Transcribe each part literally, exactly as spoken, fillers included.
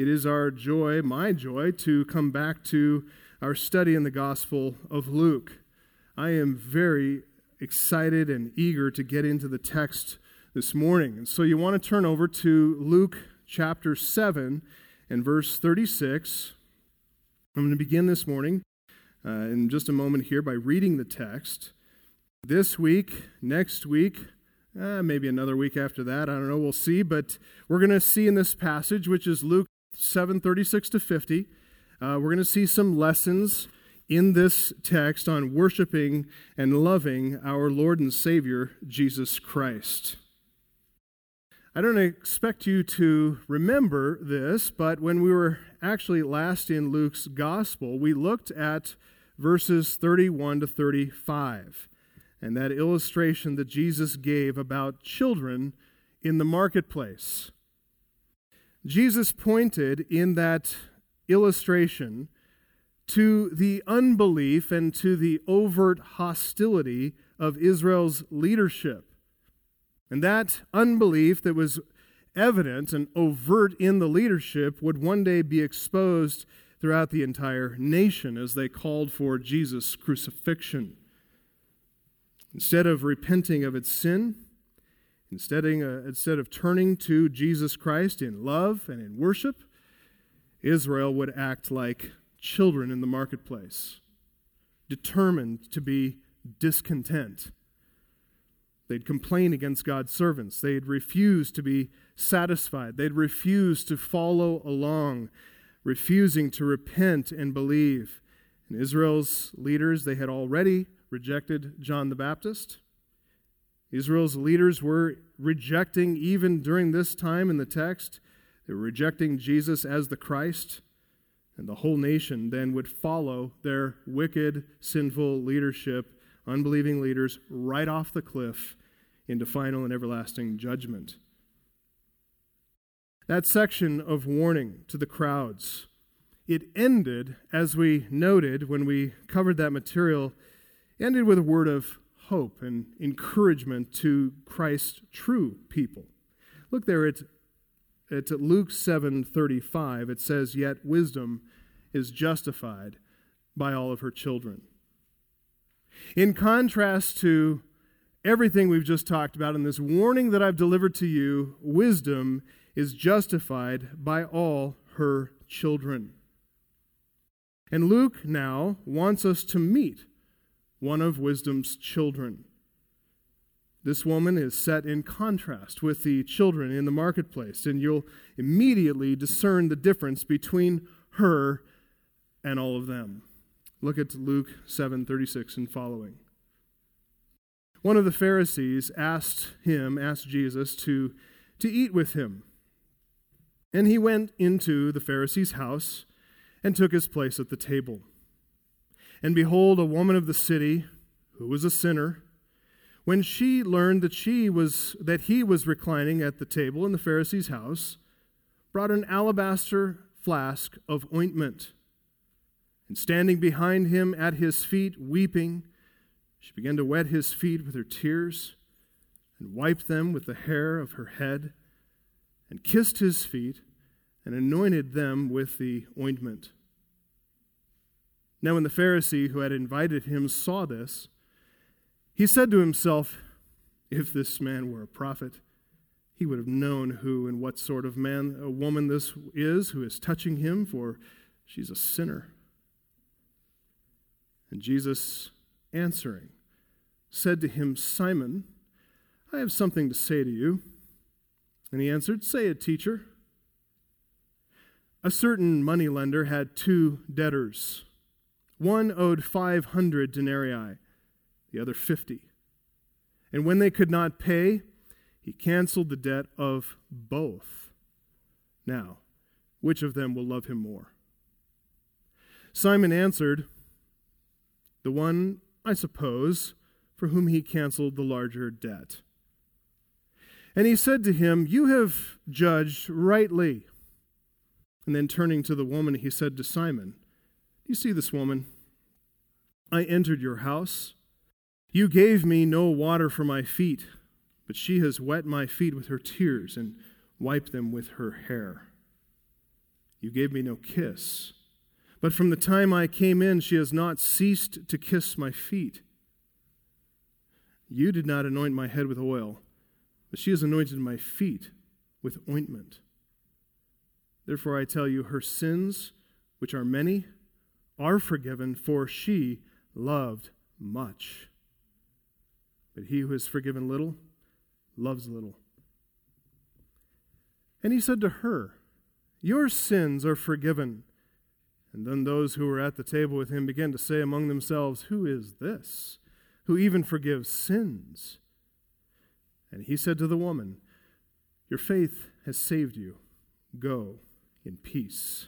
It is our joy, my joy, to come back to our study in the Gospel of Luke. I am very excited and eager to get into the text this morning. And so you want to turn over to Luke chapter seven and verse thirty-six. I'm going to begin this morning uh, in just a moment here by reading the text. This week, next week, uh, maybe another week after that, I don't know, we'll see. But we're going to see in this passage, which is Luke seven thirty-six to fifty, uh, we're going to see some lessons in this text on worshiping and loving our Lord and Savior, Jesus Christ. I don't expect you to remember this, but when we were actually last in Luke's Gospel, we looked at verses thirty-one to thirty-five, and that illustration that Jesus gave about children in the marketplace. Jesus pointed in that illustration to the unbelief and to the overt hostility of Israel's leadership. And that unbelief that was evident and overt in the leadership would one day be exposed throughout the entire nation as they called for Jesus' crucifixion. Instead of repenting of its sin, instead of, uh, instead of turning to Jesus Christ in love and in worship, Israel would act like children in the marketplace, determined to be discontent. They'd complain against God's servants. They'd refuse to be satisfied. They'd refuse to follow along, refusing to repent and believe. And Israel's leaders, they had already rejected John the Baptist. Israel's leaders were rejecting, even during this time in the text, they were rejecting Jesus as the Christ. And the whole nation then would follow their wicked, sinful leadership, unbelieving leaders, right off the cliff into final and everlasting judgment. That section of warning to the crowds, it ended, as we noted when we covered that material, ended with a word of hope and encouragement to Christ's true people. Look there at, at Luke seven thirty-five. It says, "Yet wisdom is justified by all of her children." In contrast to everything we've just talked about in this warning that I've delivered to you, wisdom is justified by all her children. And Luke now wants us to meet one of wisdom's children. This woman is set in contrast with the children in the marketplace, and you'll immediately discern the difference between her and all of them. Look at Luke seven thirty-six and following. One of the Pharisees asked him, asked Jesus to, to eat with him. And he went into the Pharisee's house and took his place at the table. And behold, a woman of the city, who was a sinner, when she learned that she was that he was reclining at the table in the Pharisee's house, brought an alabaster flask of ointment. And standing behind him at his feet, weeping, she began to wet his feet with her tears, and wiped them with the hair of her head, and kissed his feet, and anointed them with the ointment. Now when the Pharisee who had invited him saw this, he said to himself, "If this man were a prophet, he would have known who and what sort of man, a woman this is who is touching him, for she's a sinner." And Jesus, answering, said to him, "Simon, I have something to say to you." And he answered, "Say it, teacher." A certain moneylender had two debtors. One owed five hundred denarii, the other fifty. And when they could not pay, he canceled the debt of both. Now, which of them will love him more? Simon answered, "The one, I suppose, for whom he canceled the larger debt." And he said to him, "You have judged rightly." And then turning to the woman, he said to Simon, "Do you see this woman? I entered your house. You gave me no water for my feet, but she has wet my feet with her tears and wiped them with her hair. You gave me no kiss. But from the time I came in, she has not ceased to kiss my feet. You did not anoint my head with oil, but she has anointed my feet with ointment. Therefore I tell you, her sins, which are many, are forgiven, for she loved much. But he who is forgiven little, loves little. And he said to her, your sins are forgiven. And then those who were at the table with him began to say among themselves, who is this, who even forgives sins? And he said to the woman, your faith has saved you. Go in peace.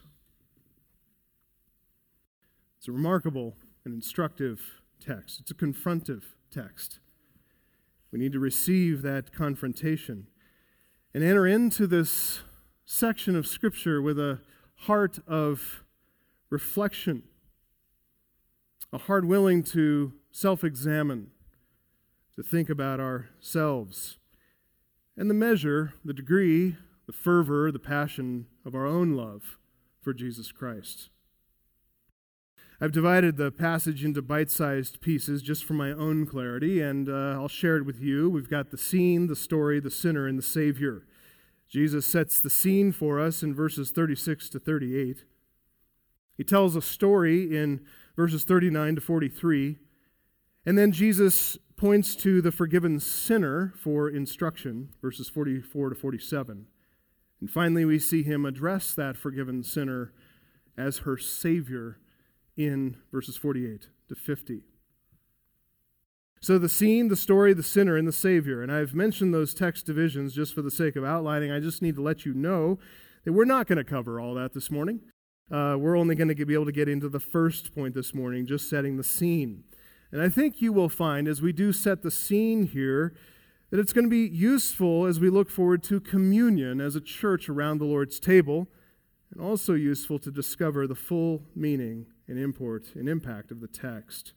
It's a remarkable and instructive text. It's a confrontive text. We need to receive that confrontation and enter into this section of Scripture with a heart of reflection, a heart willing to self-examine, to think about ourselves, and the measure, the degree, the fervor, the passion of our own love for Jesus Christ. I've divided the passage into bite-sized pieces just for my own clarity, and uh, I'll share it with you. We've got the scene, the story, the sinner, and the Savior. Jesus sets the scene for us in verses thirty-six to thirty-eight. He tells a story in verses thirty-nine to forty-three, and then Jesus points to the forgiven sinner for instruction, verses forty-four to forty-seven. And finally, we see him address that forgiven sinner as her Savior in verses forty-eight to fifty. So the scene, the story, the sinner, and the Savior. And I've mentioned those text divisions just for the sake of outlining. I just need to let you know that we're not going to cover all that this morning. Uh, we're only going to be able to get into the first point this morning, just setting the scene. And I think you will find, as we do set the scene here, that it's going to be useful as we look forward to communion as a church around the Lord's table, and also useful to discover the full meaning and import and impact of the text.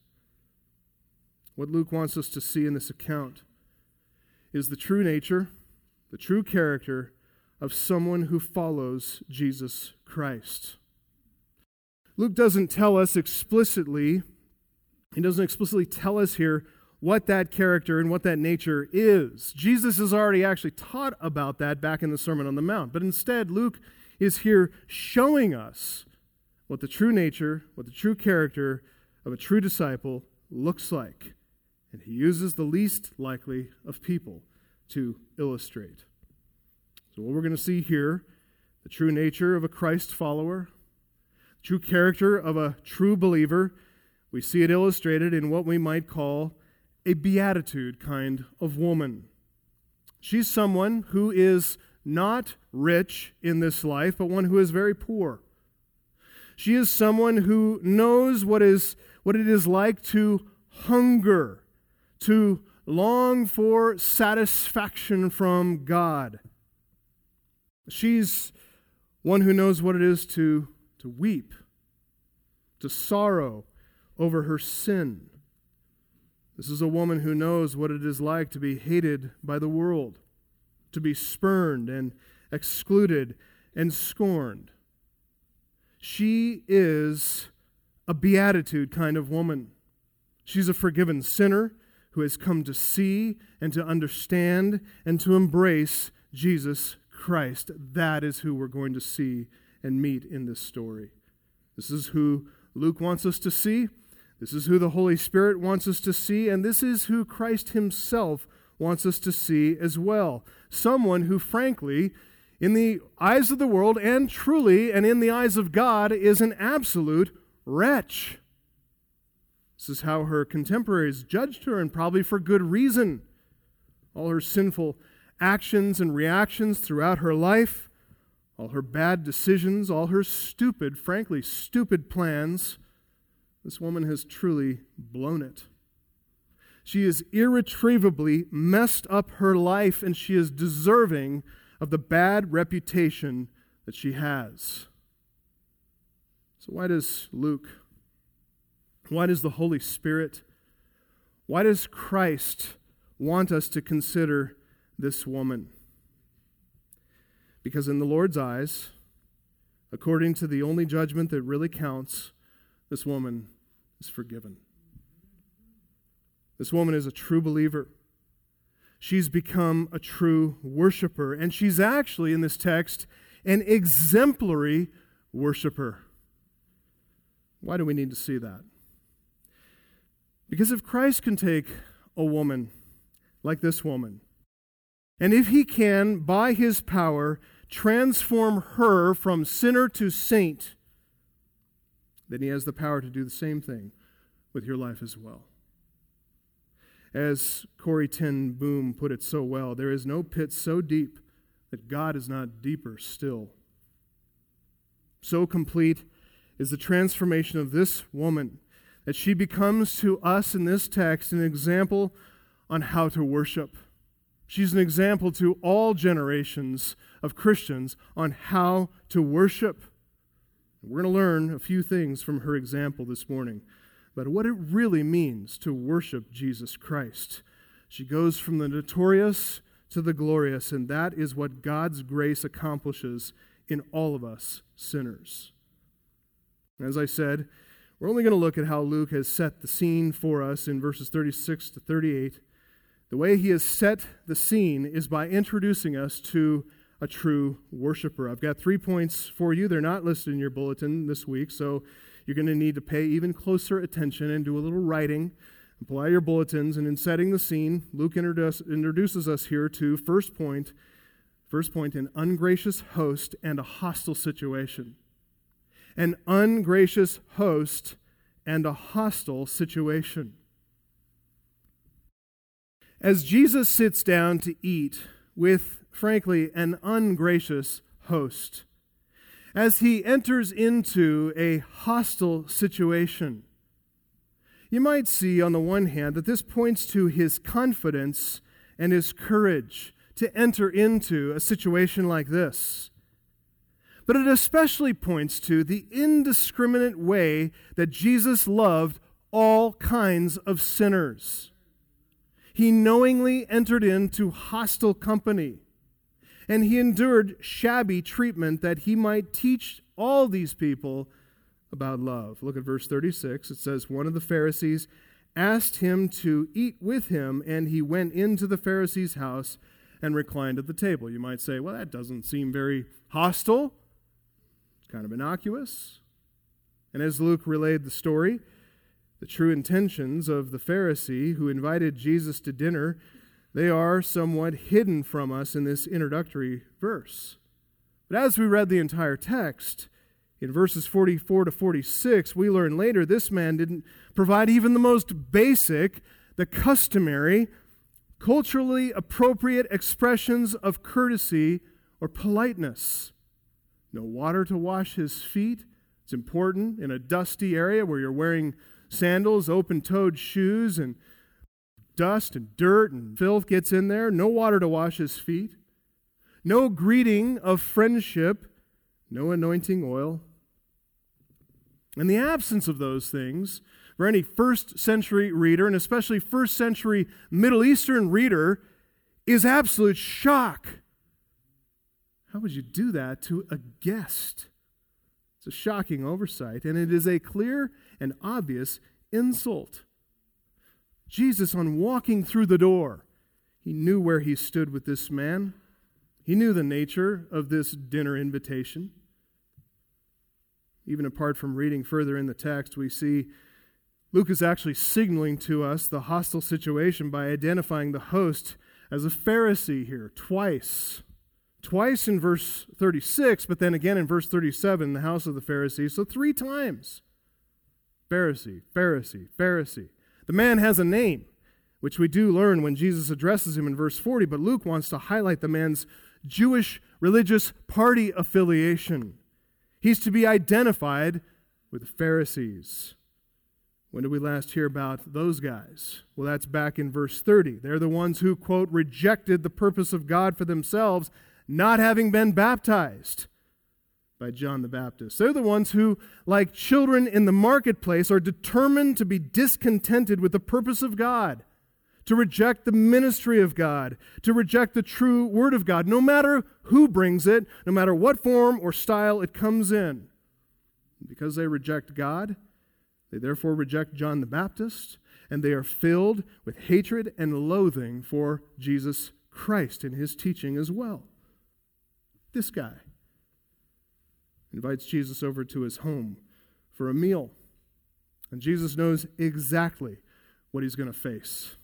What Luke wants us to see in this account is the true nature, the true character of someone who follows Jesus Christ. Luke doesn't tell us explicitly, he doesn't explicitly tell us here what that character and what that nature is. Jesus has already actually taught about that back in the Sermon on the Mount, but instead Luke is here showing us what the true nature, what the true character of a true disciple looks like. And he uses the least likely of people to illustrate. So what we're going to see here, the true nature of a Christ follower, the true character of a true believer, we see it illustrated in what we might call a beatitude kind of woman. She's someone who is not rich in this life, but one who is very poor. She is someone who knows what is what it is like to hunger, to long for satisfaction from God. She's one who knows what it is to, to weep, to sorrow over her sin. This is a woman who knows what it is like to be hated by the world, to be spurned and excluded and scorned. She is a beatitude kind of woman. She's a forgiven sinner who has come to see and to understand and to embrace Jesus Christ. That is who we're going to see and meet in this story. This is who Luke wants us to see. This is who the Holy Spirit wants us to see. And this is who Christ himself wants us to see as well. Someone who, frankly, in the eyes of the world and truly and in the eyes of God, is an absolute wretch. This is how her contemporaries judged her, and probably for good reason. All her sinful actions and reactions throughout her life, all her bad decisions, all her stupid, frankly, stupid plans, this woman has truly blown it. She has irretrievably messed up her life, and she is deserving of the bad reputation that she has. So why does Luke, why does the Holy Spirit, why does Christ want us to consider this woman? Because in the Lord's eyes, According to the only judgment that really counts, this woman is forgiven. This woman is a true believer. She's become a true worshiper, and she's actually, in this text, an exemplary worshiper. Why do we need to see that? Because if Christ can take a woman like this woman, and if he can, by his power, transform her from sinner to saint, then he has the power to do the same thing with your life as well. As Corrie ten Boom put it so well, there is no pit so deep that God is not deeper still. So complete is the transformation of this woman that she becomes to us in this text an example on how to worship. She's an example to all generations of Christians on how to worship. We're going to learn a few things from her example this morning about what it really means to worship Jesus Christ. She goes from the notorious to the glorious, and that is what God's grace accomplishes in all of us sinners. As I said, we're only going to look at how Luke has set the scene for us in verses thirty-six to thirty-eight. The way he has set the scene is by introducing us to a true worshiper. I've got three points for you. They're not listed in your bulletin this week, so you're going to need to pay even closer attention and do a little writing. Pull out your bulletins, and in setting the scene, Luke introduce, introduces us here to first point, first point, an ungracious host and a hostile situation. An ungracious host and a hostile situation. As Jesus sits down to eat with, frankly, an ungracious host, as he enters into a hostile situation, you might see on the one hand that this points to his confidence and his courage to enter into a situation like this. But it especially points to the indiscriminate way that Jesus loved all kinds of sinners. He knowingly entered into hostile company, and he endured shabby treatment that he might teach all these people about love. Look at verse thirty-six. It says, one of the Pharisees asked him to eat with him, and he went into the Pharisee's house and reclined at the table. You might say, well, that doesn't seem very hostile. It's kind of innocuous. And as Luke relayed the story, the true intentions of the Pharisee who invited Jesus to dinner, they are somewhat hidden from us in this introductory verse. But as we read the entire text, in verses forty-four to forty-six, we learn later this man didn't provide even the most basic, the customary, culturally appropriate expressions of courtesy or politeness. No water to wash his feet. It's important in a dusty area where you're wearing sandals, open-toed shoes, and dust and dirt and filth gets in there. No water to wash his feet. No greeting of friendship. No anointing oil. In the absence of those things, for any first century reader, and especially first century Middle Eastern reader, is absolute shock. How would you do that to a guest? It's a shocking oversight, and it is a clear and obvious insult. Jesus, on walking through the door, he knew where he stood with this man. He knew the nature of this dinner invitation. Even apart from reading further in the text, we see Luke is actually signaling to us the hostile situation by identifying the host as a Pharisee here, twice. Twice in verse thirty-six, but then again in verse thirty-seven, the house of the Pharisees. So three times. Pharisee, Pharisee, Pharisee. The man has a name, which we do learn when Jesus addresses him in verse forty, but Luke wants to highlight the man's Jewish religious party affiliation. He's to be identified with the Pharisees. When did we last hear about those guys? Well, that's back in verse thirty. They're the ones who, quote, rejected the purpose of God for themselves, not having been baptized by John the Baptist. They're the ones who, like children in the marketplace, are determined to be discontented with the purpose of God, to reject the ministry of God, to reject the true word of God, no matter who brings it, no matter what form or style it comes in. Because they reject God, they therefore reject John the Baptist, and they are filled with hatred and loathing for Jesus Christ and his teaching as well. This guy invites Jesus over to his home for a meal, and Jesus knows exactly what he's going to face.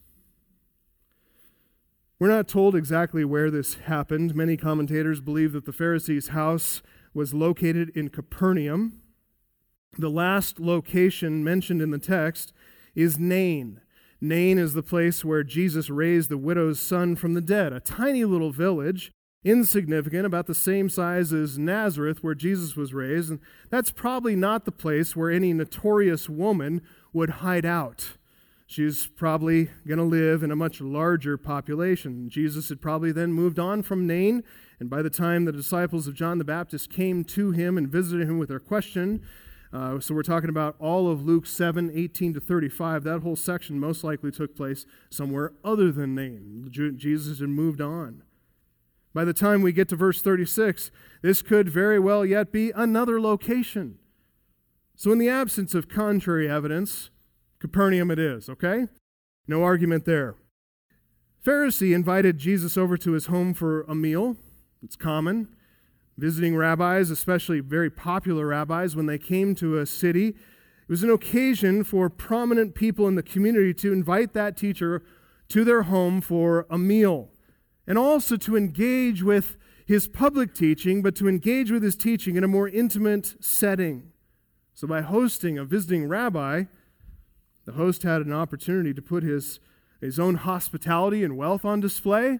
We're not told exactly where this happened. Many commentators believe that the Pharisee's house was located in Capernaum. The last location mentioned in the text is Nain. Nain is the place where Jesus raised the widow's son from the dead, a tiny little village, insignificant, about the same size as Nazareth, where Jesus was raised. And that's probably not the place where any notorious woman would hide out. She's probably going to live in a much larger population. Jesus had probably then moved on from Nain, and by the time the disciples of John the Baptist came to him and visited him with their question, uh, so we're talking about all of Luke seven, eighteen to thirty-five, that whole section most likely took place somewhere other than Nain. Jesus had moved on. By the time we get to verse thirty-six, this could very well yet be another location. So in the absence of contrary evidence, Capernaum it is, okay? No argument there. Pharisee invited Jesus over to his home for a meal. It's common. Visiting rabbis, especially very popular rabbis, when they came to a city, it was an occasion for prominent people in the community to invite that teacher to their home for a meal, and also to engage with his public teaching, but to engage with his teaching in a more intimate setting. So by hosting a visiting rabbi, the host had an opportunity to put his, his own hospitality and wealth on display.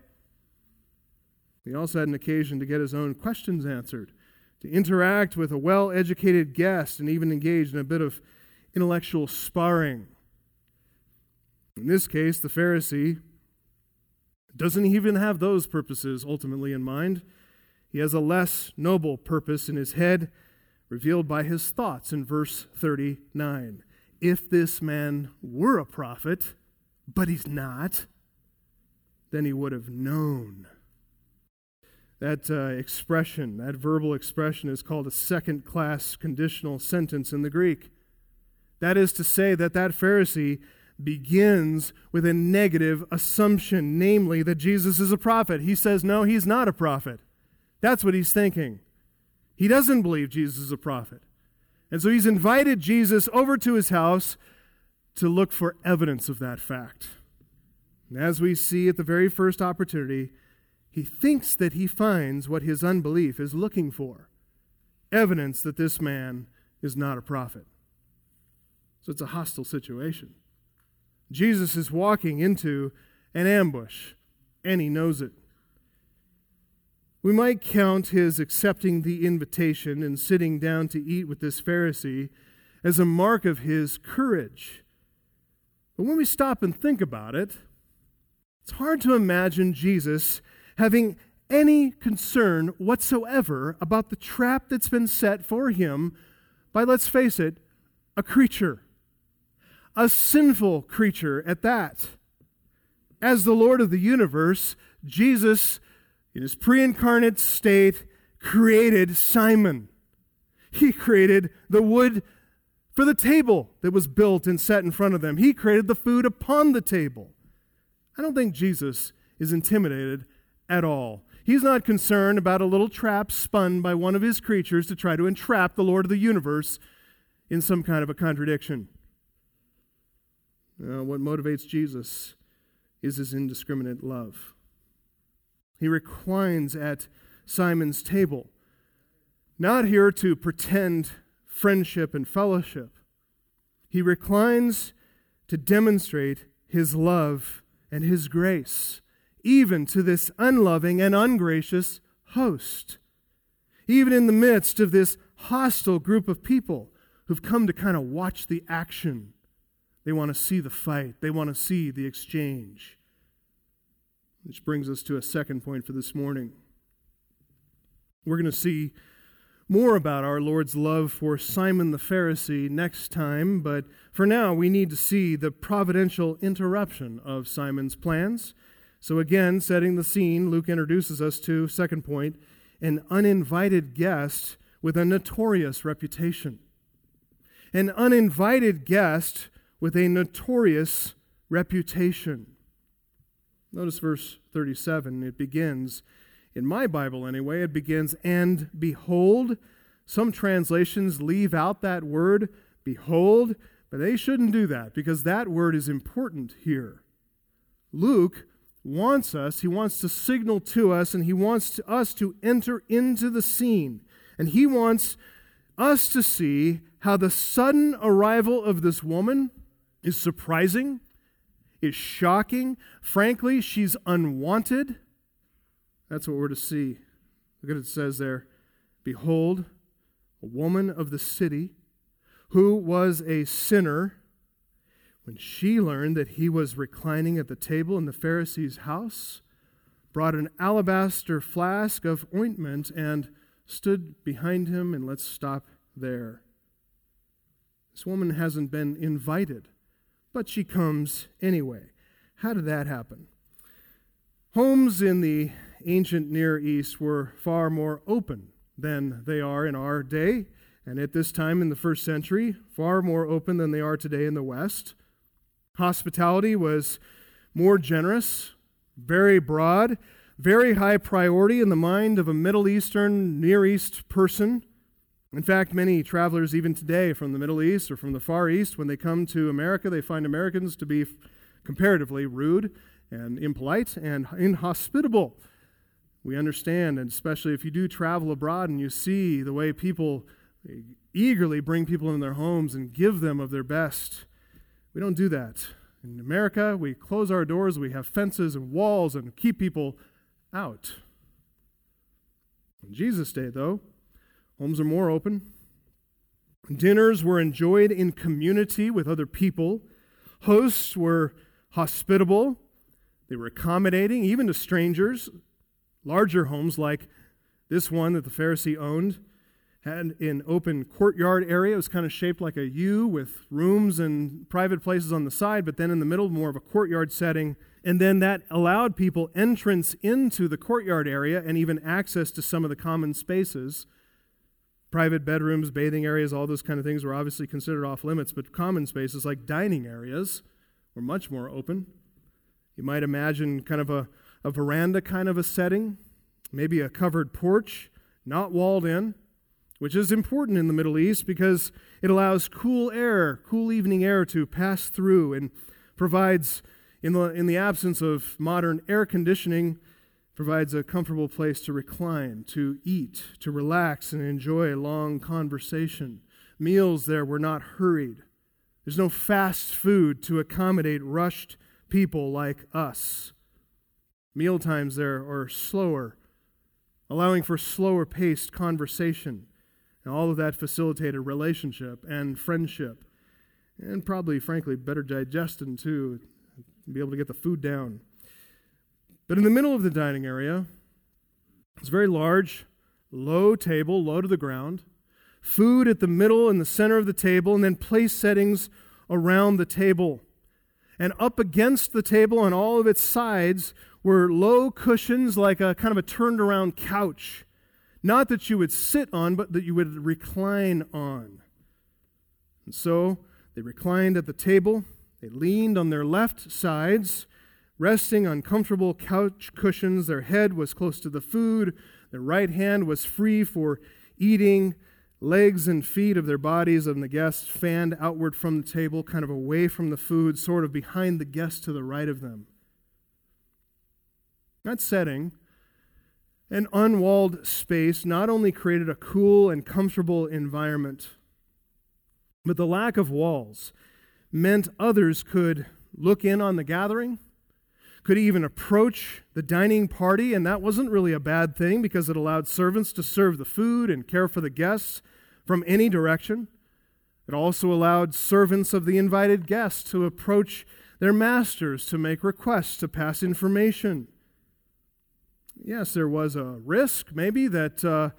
He also had an occasion to get his own questions answered, to interact with a well-educated guest, and even engage in a bit of intellectual sparring. In this case, the Pharisee doesn't even have those purposes ultimately in mind. He has a less noble purpose in his head, revealed by his thoughts in verse thirty-nine. If this man were a prophet, but he's not, then he would have known. That uh, expression, that verbal expression is called a second-class conditional sentence in the Greek. That is to say that that Pharisee begins with a negative assumption, namely that Jesus is a prophet. He says, no, he's not a prophet. That's what he's thinking. He doesn't believe Jesus is a prophet. And so he's invited Jesus over to his house to look for evidence of that fact. And as we see at the very first opportunity, he thinks that he finds what his unbelief is looking for, evidence that this man is not a prophet. So it's a hostile situation. Jesus is walking into an ambush, and he knows it. We might count his accepting the invitation and sitting down to eat with this Pharisee as a mark of his courage. But when we stop and think about it, it's hard to imagine Jesus having any concern whatsoever about the trap that's been set for him by, let's face it, a creature. A sinful creature at that. As the Lord of the universe, Jesus, in his pre-incarnate state, created Simon. He created the wood for the table that was built and set in front of them. He created the food upon the table. I don't think Jesus is intimidated at all. He's not concerned about a little trap spun by one of his creatures to try to entrap the Lord of the universe in some kind of a contradiction. Uh, what motivates Jesus is his indiscriminate love. He reclines at Simon's table, not here to pretend friendship and fellowship. He reclines to demonstrate his love and his grace, even to this unloving and ungracious host. Even in the midst of this hostile group of people who've come to kind of watch the action. They want to see the fight. They want to see the exchange. Which brings us to a second point for this morning. We're going to see more about our Lord's love for Simon the Pharisee next time, but for now we need to see the providential interruption of Simon's plans. So again, setting the scene, Luke introduces us to, second point, an uninvited guest with a notorious reputation. An uninvited guest with a notorious reputation. Notice verse thirty-seven. It begins, in my Bible anyway, it begins, and behold. Some translations leave out that word, behold, but they shouldn't do that because that word is important here. Luke wants us, he wants to signal to us, and he wants to, us to enter into the scene. And he wants us to see how the sudden arrival of this woman is surprising, is shocking. Frankly, she's unwanted. That's what we're to see. Look at what it says there. Behold, a woman of the city who was a sinner, when she learned that he was reclining at the table in the Pharisee's house, brought an alabaster flask of ointment and stood behind him. And let's stop there. This woman hasn't been invited, but she comes anyway. How did that happen? Homes in the ancient Near East were far more open than they are in our day, and at this time in the first century, far more open than they are today in the West. Hospitality was more generous, very broad, very high priority in the mind of a Middle Eastern, Near East person. In fact, many travelers even today from the Middle East or from the Far East, when they come to America, they find Americans to be comparatively rude and impolite and inhospitable. We understand, and especially if you do travel abroad and you see the way people eagerly bring people into their homes and give them of their best. We don't do that. In America, we close our doors, we have fences and walls and keep people out. In Jesus' day, though, homes are more open. Dinners were enjoyed in community with other people. Hosts were hospitable. They were accommodating, even to strangers. Larger homes like this one that the Pharisee owned had an open courtyard area. It was kind of shaped like a U with rooms and private places on the side, but then in the middle, more of a courtyard setting. And then that allowed people entrance into the courtyard area and even access to some of the common spaces. Private bedrooms, bathing areas, all those kind of things were obviously considered off limits, but common spaces like dining areas were much more open. You might imagine kind of a, a veranda kind of a setting, maybe a covered porch, not walled in, which is important in the Middle East because it allows cool air, cool evening air to pass through and provides, in the, in the absence of modern air conditioning, provides a comfortable place to recline, to eat, to relax and enjoy a long conversation. Meals there were not hurried. There's no fast food to accommodate rushed people like us. Meal times there are slower, allowing for slower paced conversation. And all of that facilitated relationship and friendship. And probably, frankly, better digestion too, be able to get the food down. But in the middle of the dining area, it's a very large, low table, low to the ground. Food at the middle and the center of the table, and then place settings around the table. And up against the table on all of its sides were low cushions like a kind of a turned around couch. Not that you would sit on, but that you would recline on. And so they reclined at the table. They leaned on their left sides, resting on comfortable couch cushions. Their head was close to the food. Their right hand was free for eating. Legs and feet of their bodies and the guests fanned outward from the table, kind of away from the food, sort of behind the guests to the right of them. That setting, an unwalled space, not only created a cool and comfortable environment, but the lack of walls meant others could look in on the gathering, could even approach the dining party, and that wasn't really a bad thing because it allowed servants to serve the food and care for the guests from any direction. It also allowed servants of the invited guests to approach their masters to make requests, to pass information. Yes, there was a risk, maybe, that uh,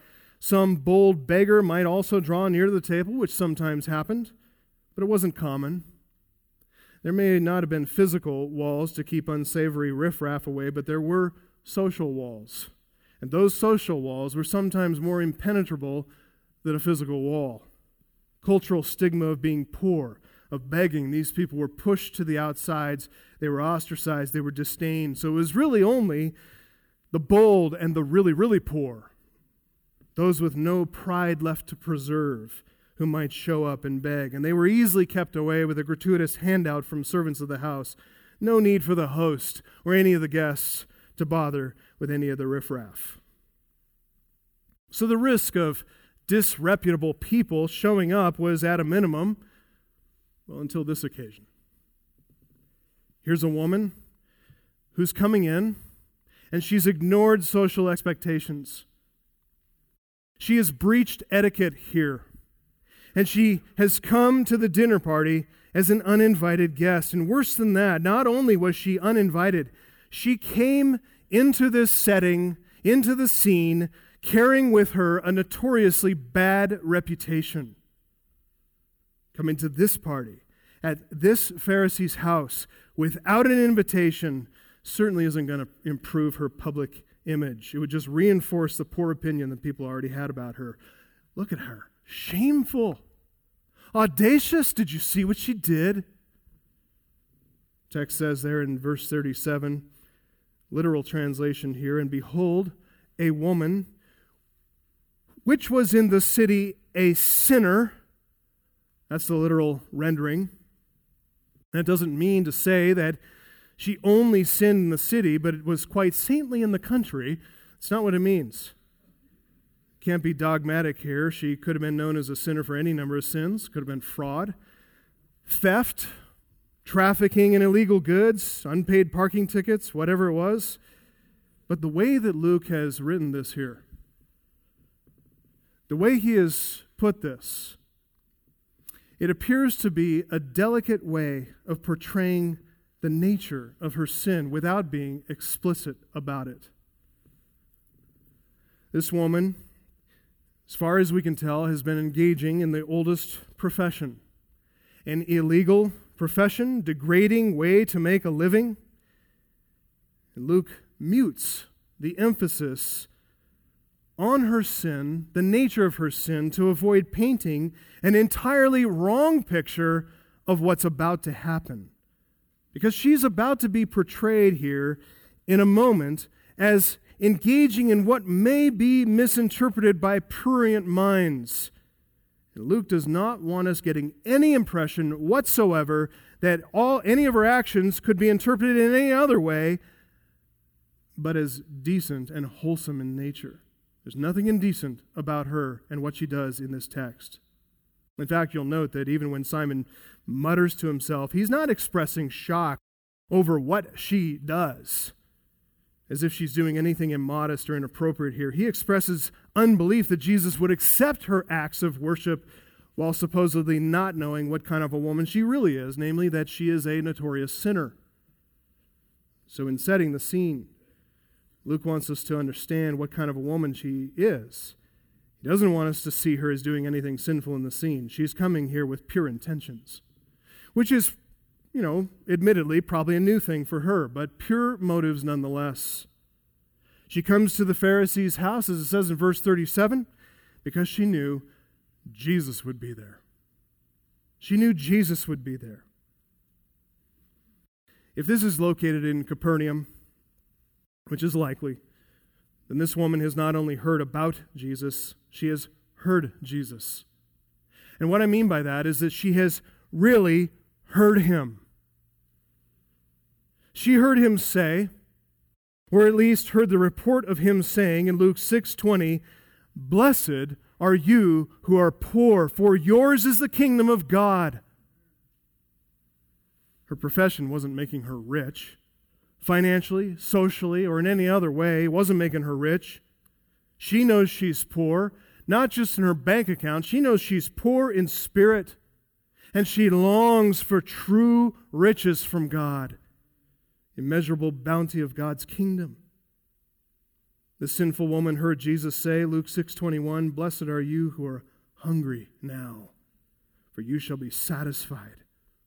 Some bold beggar might also draw near to the table, which sometimes happened, but it wasn't common. There may not have been physical walls to keep unsavory riffraff away, but there were social walls. And those social walls were sometimes more impenetrable than a physical wall. Cultural stigma of being poor, of begging. These people were pushed to the outsides. They were ostracized. They were disdained. So it was really only the bold and the really, really poor, those with no pride left to preserve, who might show up and beg. And they were easily kept away with a gratuitous handout from servants of the house. No need for the host or any of the guests to bother with any of the riffraff. So the risk of disreputable people showing up was at a minimum, well, until this occasion. Here's a woman who's coming in, and she's ignored social expectations. She has breached etiquette here, and she has come to the dinner party as an uninvited guest. And worse than that, not only was she uninvited, she came into this setting, into the scene, carrying with her a notoriously bad reputation. Coming to this party, at this Pharisee's house, without an invitation, certainly isn't going to improve her public image. It would just reinforce the poor opinion that people already had about her. Look at her. Shameful. Audacious. Did you see what she did? Text says there in verse thirty-seven, literal translation here, and behold, a woman which was in the city a sinner. That's the literal rendering. That doesn't mean to say that she only sinned in the city, but it was quite saintly in the country. It's not what it means. Can't be dogmatic here. She could have been known as a sinner for any number of sins. Could have been fraud, theft, trafficking in illegal goods, unpaid parking tickets, whatever it was. But the way that Luke has written this here, the way he has put this, it appears to be a delicate way of portraying the nature of her sin without being explicit about it. This woman, as far as we can tell, has been engaging in the oldest profession, an illegal profession, degrading way to make a living. And Luke mutes the emphasis on her sin, the nature of her sin, to avoid painting an entirely wrong picture of what's about to happen. Because she's about to be portrayed here in a moment as engaging in what may be misinterpreted by prurient minds. And Luke does not want us getting any impression whatsoever that all any of her actions could be interpreted in any other way but as decent and wholesome in nature. There's nothing indecent about her and what she does in this text. In fact, you'll note that even when Simon mutters to himself, he's not expressing shock over what she does, as if she's doing anything immodest or inappropriate here. He expresses unbelief that Jesus would accept her acts of worship while supposedly not knowing what kind of a woman she really is, namely that she is a notorious sinner. So in setting the scene, Luke wants us to understand what kind of a woman she is. He doesn't want us to see her as doing anything sinful in the scene. She's coming here with pure intentions, which is, you know, admittedly probably a new thing for her, but pure motives nonetheless. She comes to the Pharisee's house, as it says in verse thirty-seven, because she knew Jesus would be there. She knew Jesus would be there. If this is located in Capernaum, which is likely, then this woman has not only heard about Jesus, she has heard Jesus. And what I mean by that is that she has really heard him. She heard him say, or at least heard the report of him saying in Luke six twenty, "Blessed are you who are poor, for yours is the kingdom of God." Her profession wasn't making her rich. Financially, socially, or in any other way, it wasn't making her rich. She knows she's poor, not just in her bank account. She knows she's poor in spirit, and she longs for true riches from God, immeasurable bounty of God's kingdom. The sinful woman heard Jesus say, Luke six twenty-one, "Blessed are you who are hungry now, for you shall be satisfied."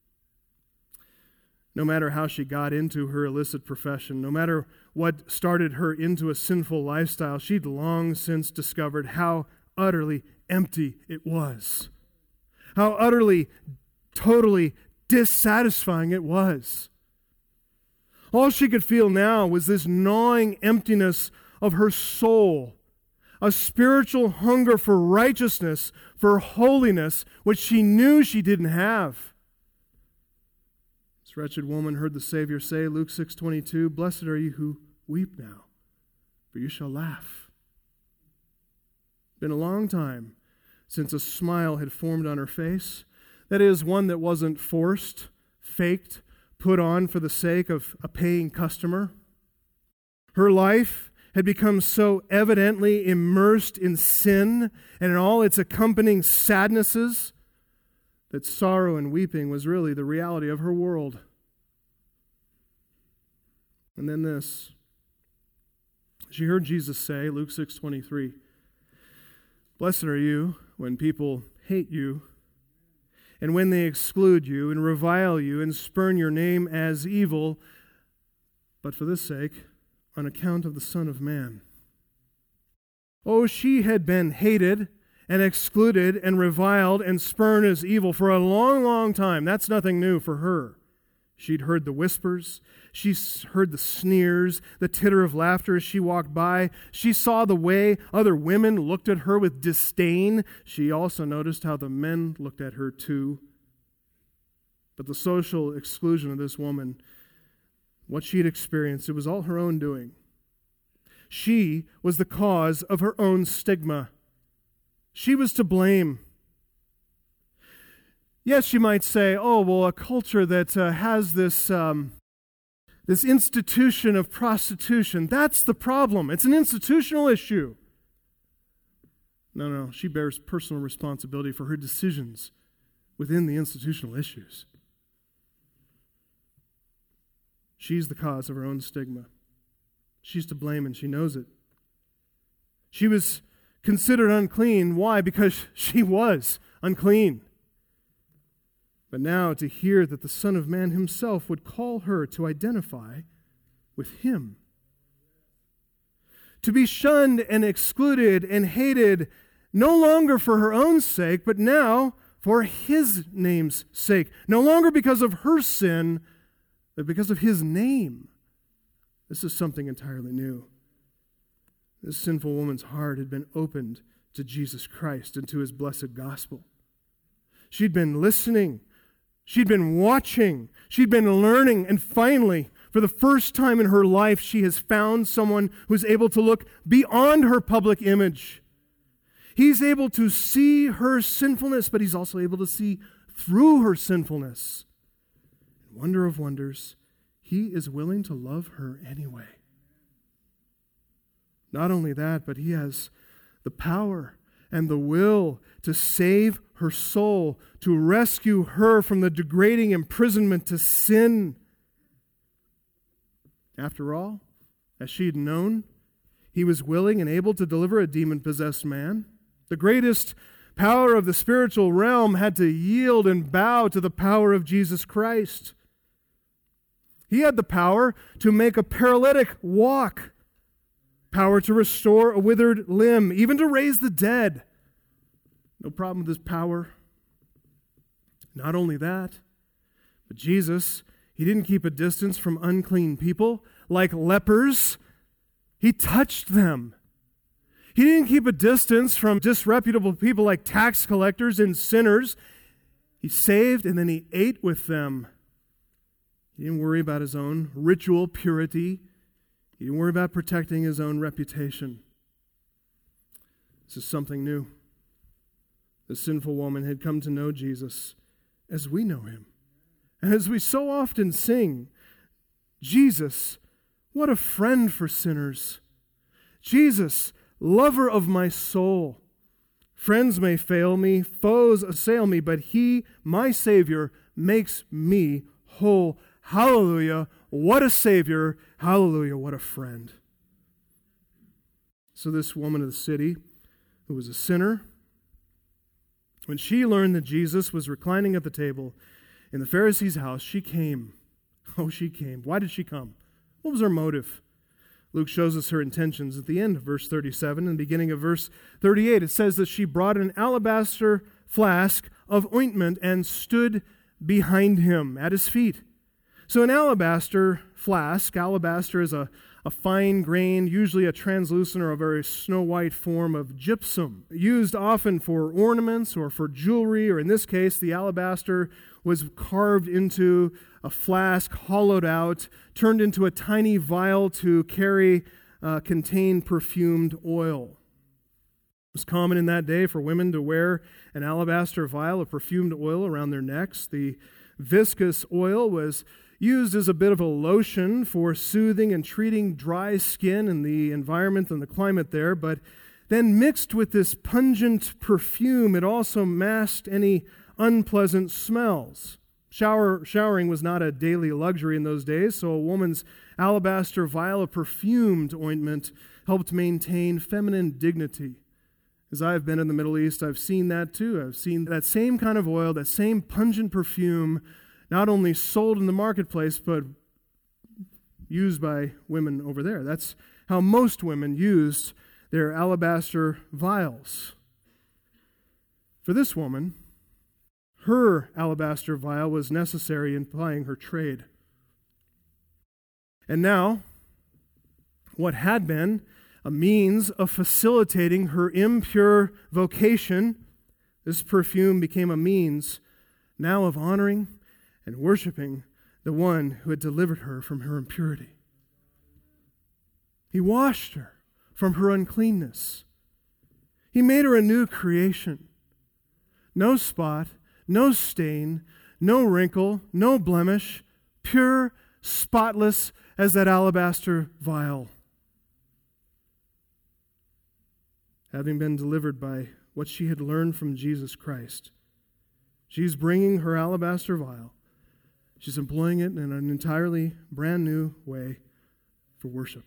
No matter how she got into her illicit profession, no matter what started her into a sinful lifestyle, she'd long since discovered how utterly empty it was. How utterly, totally dissatisfying it was. All she could feel now was this gnawing emptiness of her soul, a spiritual hunger for righteousness, for holiness, which she knew she didn't have. This wretched woman heard the Savior say, Luke six twenty-two, "Blessed are you who weep now, for you shall laugh." It's been a long time since a smile had formed on her face. That is, one that wasn't forced, faked, put on for the sake of a paying customer. Her life had become so evidently immersed in sin and in all its accompanying sadnesses that sorrow and weeping was really the reality of her world. And then this. She heard Jesus say, Luke six twenty-three, "Blessed are you when people hate you, and when they exclude you and revile you and spurn your name as evil, but for this sake, on account of the Son of Man." Oh, she had been hated and excluded and reviled and spurned as evil for a long, long time. That's nothing new for her. She'd heard the whispers. She heard the sneers, the titter of laughter as she walked by. She saw the way other women looked at her with disdain. She also noticed how the men looked at her too. But the social exclusion of this woman, what she had experienced, it was all her own doing. She was the cause of her own stigma. She was to blame. Yes, you might say, oh, well, a culture that uh, has this, um, this institution of prostitution, that's the problem. It's an institutional issue. No, no, she bears personal responsibility for her decisions within the institutional issues. She's the cause of her own stigma. She's to blame, and she knows it. She was considered unclean. Why? Because she was unclean. But now to hear that the Son of Man himself would call her to identify with him. To be shunned and excluded and hated no longer for her own sake, but now for his name's sake. No longer because of her sin, but because of his name. This is something entirely new. This sinful woman's heart had been opened to Jesus Christ and to his blessed gospel. She'd been listening. She'd been watching. She'd been learning. And finally, for the first time in her life, she has found someone who's able to look beyond her public image. He's able to see her sinfulness, but he's also able to see through her sinfulness. Wonder of wonders, he is willing to love her anyway. Not only that, but he has the power and the will to save her soul, to rescue her from the degrading imprisonment to sin. After all, as she had known, he was willing and able to deliver a demon-possessed man. The greatest power of the spiritual realm had to yield and bow to the power of Jesus Christ. He had the power to make a paralytic walk, power to restore a withered limb, even to raise the dead. No problem with his power. Not only that, but Jesus, he didn't keep a distance from unclean people like lepers. He touched them. He didn't keep a distance from disreputable people like tax collectors and sinners. He saved and then he ate with them. He didn't worry about his own ritual purity. He didn't worry about protecting his own reputation. This is something new. The sinful woman had come to know Jesus as we know him. And as we so often sing, Jesus, what a friend for sinners. Jesus, lover of my soul. Friends may fail me, foes assail me, but he, my Savior, makes me whole. Hallelujah, what a Savior. Hallelujah, what a friend. So this woman of the city, who was a sinner, when she learned that Jesus was reclining at the table in the Pharisee's house, she came. Oh, she came. Why did she come? What was her motive? Luke shows us her intentions at the end of verse thirty-seven and beginning of verse thirty-eight. It says that she brought an alabaster flask of ointment and stood behind him at his feet. So an alabaster flask, alabaster is a, a fine-grained, usually a translucent or a very snow-white form of gypsum, used often for ornaments or for jewelry, or in this case, the alabaster was carved into a flask, hollowed out, turned into a tiny vial to carry, uh, contain perfumed oil. It was common in that day for women to wear an alabaster vial of perfumed oil around their necks. The viscous oil was used as a bit of a lotion for soothing and treating dry skin in the environment and the climate there, but then mixed with this pungent perfume, it also masked any unpleasant smells. Shower, showering was not a daily luxury in those days, so a woman's alabaster vial of perfumed ointment helped maintain feminine dignity. As I've been in the Middle East, I've seen that too. I've seen that same kind of oil, that same pungent perfume, not only sold in the marketplace, but used by women over there. That's how most women used their alabaster vials. For this woman, her alabaster vial was necessary in plying her trade. And now, what had been a means of facilitating her impure vocation, this perfume became a means now of honoring and worshiping the one who had delivered her from her impurity. He washed her from her uncleanness. He made her a new creation. No spot, no stain, no wrinkle, no blemish, pure, spotless as that alabaster vial. Having been delivered by what she had learned from Jesus Christ, she's bringing her alabaster vial. She's employing it in an entirely brand new way for worship.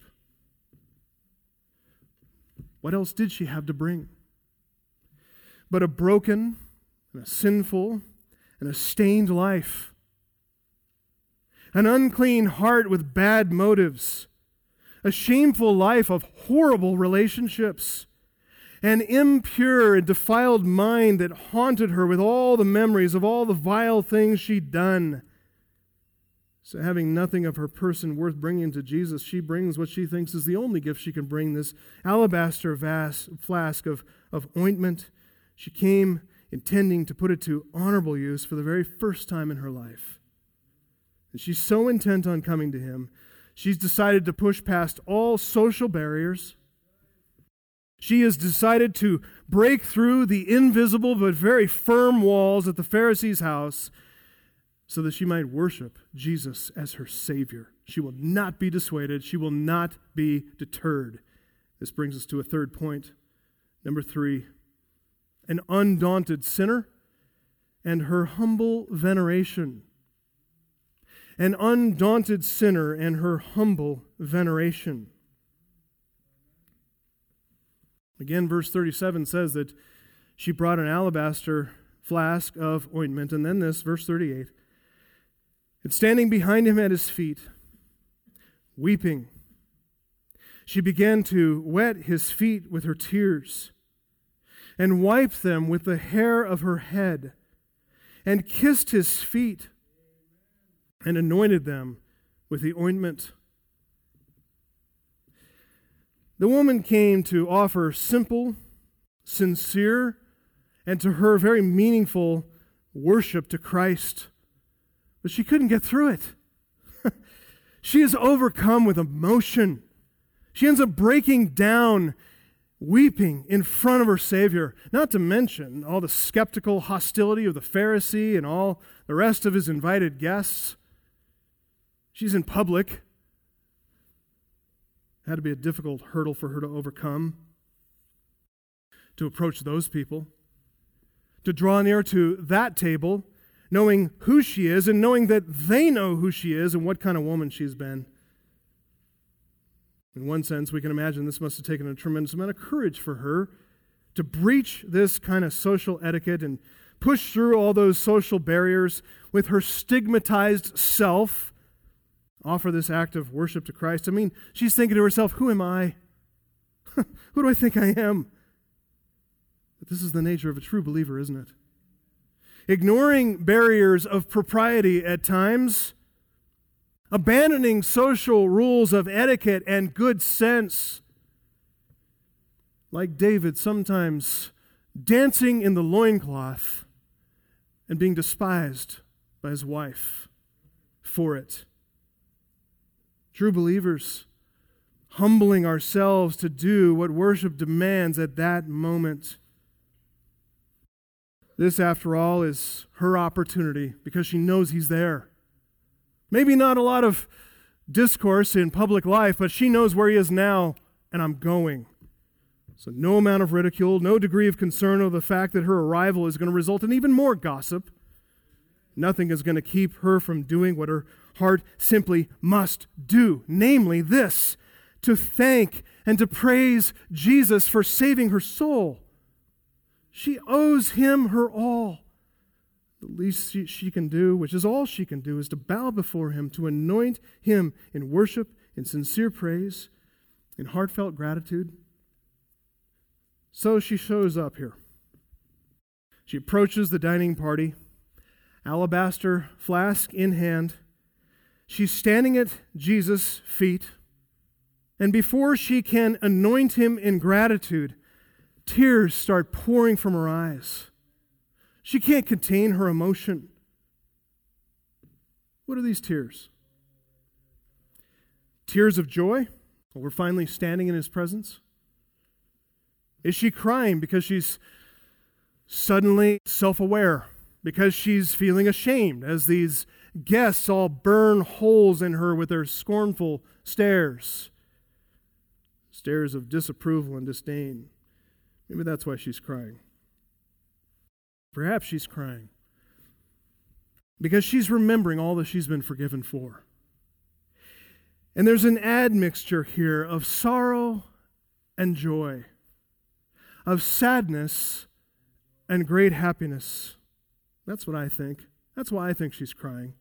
What else did she have to bring? But a broken and a sinful and a stained life. An unclean heart with bad motives. A shameful life of horrible relationships. An impure and defiled mind that haunted her with all the memories of all the vile things she'd done. So having nothing of her person worth bringing to Jesus, she brings what she thinks is the only gift she can bring, this alabaster vase, flask of, of ointment. She came intending to put it to honorable use for the very first time in her life. And she's so intent on coming to him, she's decided to push past all social barriers. She has decided to break through the invisible but very firm walls at the Pharisee's house so that she might worship Jesus as her Savior. She will not be dissuaded. She will not be deterred. This brings us to a third point. Number three, an undaunted sinner and her humble veneration. An undaunted sinner and her humble veneration. Again, verse thirty-seven says that she brought an alabaster flask of ointment. And then this, verse thirty-eight. And standing behind him at his feet, weeping, she began to wet his feet with her tears and wiped them with the hair of her head and kissed his feet and anointed them with the ointment. The woman came to offer simple, sincere, and to her very meaningful worship to Christ. But she couldn't get through it. She is overcome with emotion. She ends up breaking down, weeping in front of her Savior, not to mention all the skeptical hostility of the Pharisee and all the rest of his invited guests. She's in public. It had to be a difficult hurdle for her to overcome, to approach those people, to draw near to that table, knowing who she is and knowing that they know who she is and what kind of woman she's been. In one sense, we can imagine this must have taken a tremendous amount of courage for her to breach this kind of social etiquette and push through all those social barriers with her stigmatized self, offer this act of worship to Christ. I mean, she's thinking to herself, who am I? Who do I think I am? But this is the nature of a true believer, isn't it? Ignoring barriers of propriety at times, abandoning social rules of etiquette and good sense, like David, sometimes dancing in the loincloth and being despised by his wife for it. True believers, humbling ourselves to do what worship demands at that moment. This, after all, is her opportunity because she knows he's there. Maybe not a lot of discourse in public life, but she knows where he is now, and I'm going. So no amount of ridicule, no degree of concern over the fact that her arrival is going to result in even more gossip. Nothing is going to keep her from doing what her heart simply must do, namely this, to thank and to praise Jesus for saving her soul. She owes him her all. The least she, she can do, which is all she can do, is to bow before him, to anoint him in worship, in sincere praise, in heartfelt gratitude. So she shows up here. She approaches the dining party, alabaster flask in hand. She's standing at Jesus' feet, and before she can anoint him in gratitude, tears start pouring from her eyes. She can't contain her emotion. What are these tears? Tears of joy? Well, we're finally standing in his presence. Is she crying because she's suddenly self-aware? Because she's feeling ashamed as these guests all burn holes in her with their scornful stares? Stares of disapproval and disdain. Maybe that's why she's crying. Perhaps she's crying because she's remembering all that she's been forgiven for. And there's an admixture here of sorrow and joy, of sadness and great happiness. That's what I think. That's why I think she's crying.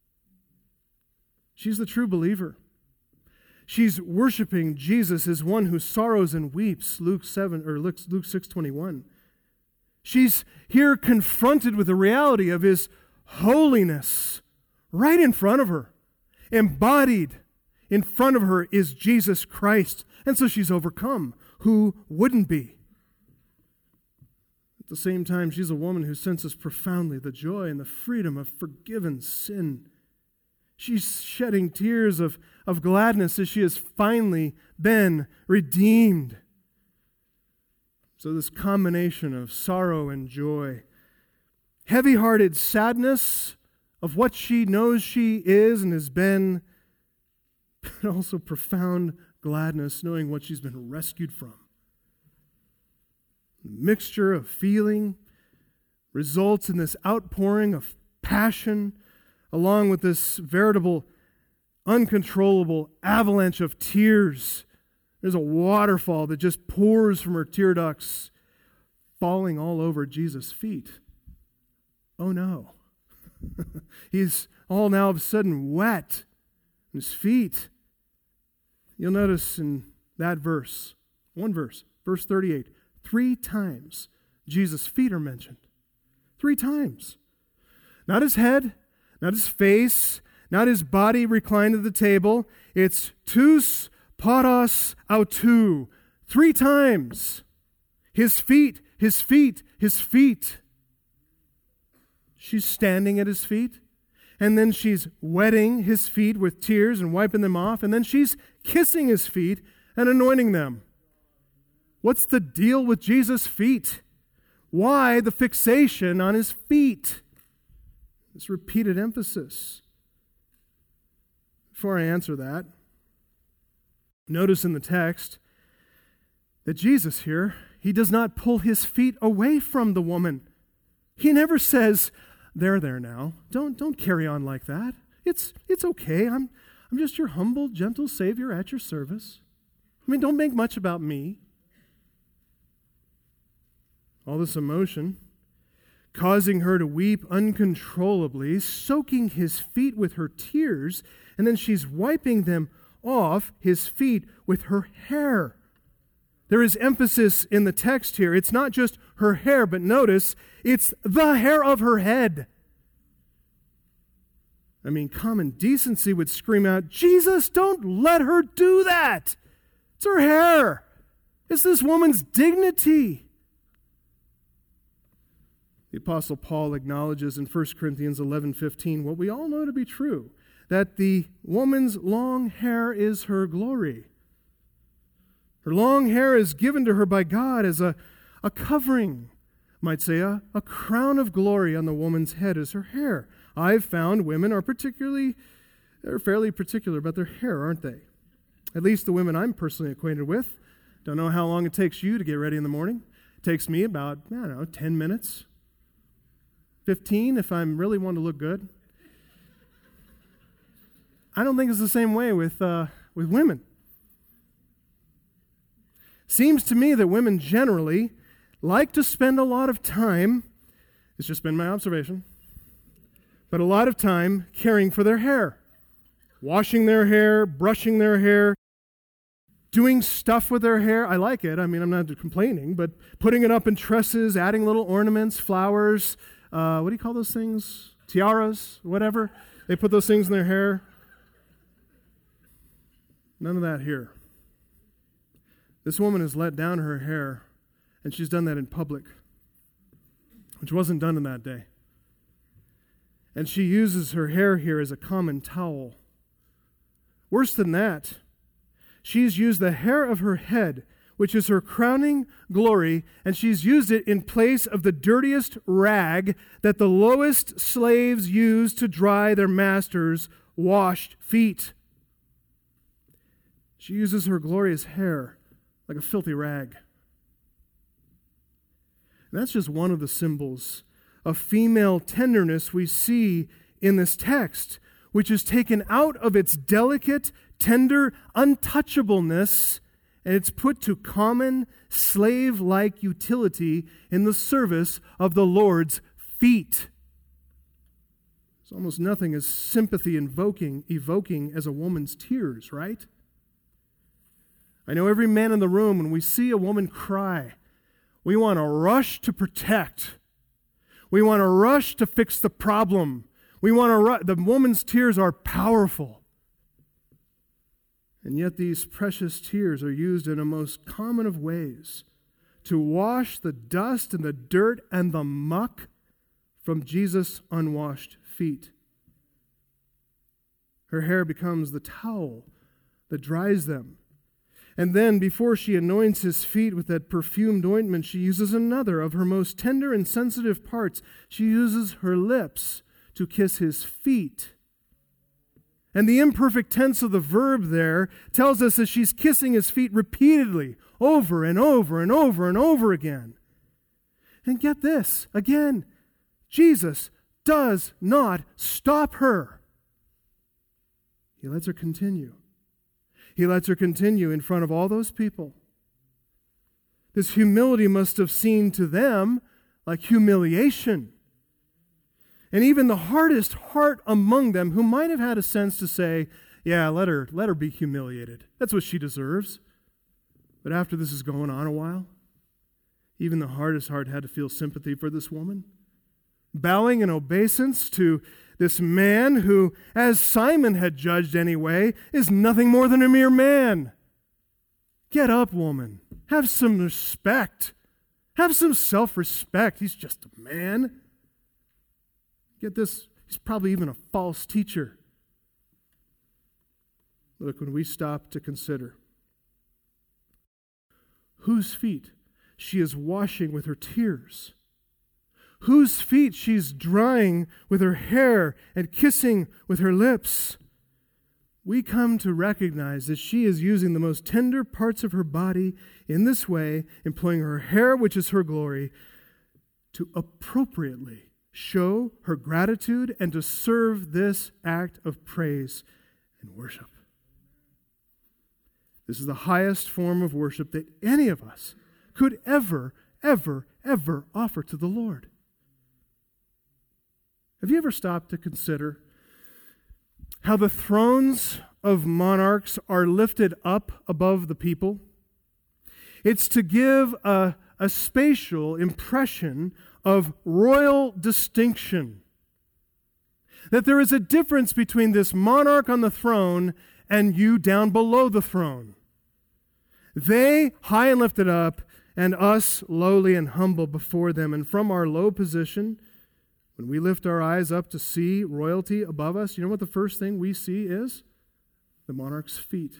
She's the true believer. She's worshiping Jesus as one who sorrows and weeps, Luke seven or Luke six twenty-one. She's here confronted with the reality of his holiness right in front of her. Embodied in front of her is Jesus Christ. And so she's overcome. Who wouldn't be? At the same time, she's a woman who senses profoundly the joy and the freedom of forgiven sin. She's shedding tears of, of gladness as she has finally been redeemed. So this combination of sorrow and joy, heavy-hearted sadness of what she knows she is and has been, but also profound gladness knowing what she's been rescued from. The mixture of feeling results in this outpouring of passion, along with this veritable, uncontrollable avalanche of tears. There's a waterfall that just pours from her tear ducts, falling all over Jesus' feet. Oh no. He's all now of a sudden wet in his feet. You'll notice in that verse, one verse, verse thirty-eight, three times Jesus' feet are mentioned. Three times. Not his head, not his face, not his body reclined at the table. It's tous paros autou. Three times. His feet, his feet, his feet. She's standing at his feet, and then she's wetting his feet with tears and wiping them off, and then she's kissing his feet and anointing them. What's the deal with Jesus' feet? Why the fixation on his feet? This repeated emphasis. Before I answer that, notice in the text that Jesus here, he does not pull his feet away from the woman. He never says, there, there now. Don't, don't carry on like that. It's, it's okay. I'm, I'm just your humble, gentle Savior at your service. I mean, don't make much about me. All this emotion, causing her to weep uncontrollably, soaking his feet with her tears, and then she's wiping them off his feet with her hair. There is emphasis in the text here. It's not just her hair, but notice, it's the hair of her head. I mean, common decency would scream out, Jesus, don't let her do that. It's her hair. It's this woman's dignity. The Apostle Paul acknowledges in First Corinthians eleven fifteen what we all know to be true, that the woman's long hair is her glory. Her long hair is given to her by God as a, a covering, might say, a, a crown of glory on the woman's head is her hair. I've found women are particularly, they're fairly particular about their hair, aren't they? At least the women I'm personally acquainted with. Don't know how long it takes you to get ready in the morning. It takes me about, I don't know, ten minutes. fifteen if I'm really wanting to look good. I don't think it's the same way with uh, with women. Seems to me that women generally like to spend a lot of time, it's just been my observation, but a lot of time caring for their hair, washing their hair, brushing their hair, doing stuff with their hair. I like it. I mean, I'm not complaining, but putting it up in tresses, adding little ornaments, flowers, uh, what do you call those things? Tiaras, whatever. They put those things in their hair. None of that here. This woman has let down her hair, and she's done that in public, which wasn't done in that day. And she uses her hair here as a common towel. Worse than that, she's used the hair of her head, which is her crowning glory, and she's used it in place of the dirtiest rag that the lowest slaves used to dry their masters' washed feet. She uses her glorious hair like a filthy rag. And that's just one of the symbols of female tenderness we see in this text, which is taken out of its delicate, tender untouchableness, and it's put to common, slave-like utility in the service of the Lord's feet. There's almost nothing as sympathy invoking, evoking as a woman's tears, right? I know every man in the room, when we see a woman cry, we want to rush to protect. We want to rush to fix the problem. We want to ru- the woman's tears are powerful. And yet these precious tears are used in a most common of ways to wash the dust and the dirt and the muck from Jesus' unwashed feet. Her hair becomes the towel that dries them. And then, before she anoints his feet with that perfumed ointment, she uses another of her most tender and sensitive parts. She uses her lips to kiss his feet. And the imperfect tense of the verb there tells us that she's kissing his feet repeatedly, over and over and over and over again. And get this, again, Jesus does not stop her. He lets her continue. He lets her continue in front of all those people. This humility must have seemed to them like humiliation. And even the hardest heart among them, who might have had a sense to say, yeah, let her, let her be humiliated. That's what she deserves. But after this is going on a while, even the hardest heart had to feel sympathy for this woman. Bowing in obeisance to this man who, as Simon had judged anyway, is nothing more than a mere man. Get up, woman. Have some respect. Have some self-respect. He's just a man. Get this, he's probably even a false teacher. Look, when we stop to consider whose feet she is washing with her tears, whose feet she's drying with her hair and kissing with her lips, we come to recognize that she is using the most tender parts of her body in this way, employing her hair, which is her glory, to appropriately show her gratitude and to serve this act of praise and worship. This is the highest form of worship that any of us could ever, ever, ever offer to the Lord. Have you ever stopped to consider how the thrones of monarchs are lifted up above the people? It's to give a, a spatial impression of royal distinction. That there is a difference between this monarch on the throne and you down below the throne. They high and lifted up, and us lowly and humble before them. And from our low position, when we lift our eyes up to see royalty above us, you know what the first thing we see is? The monarch's feet.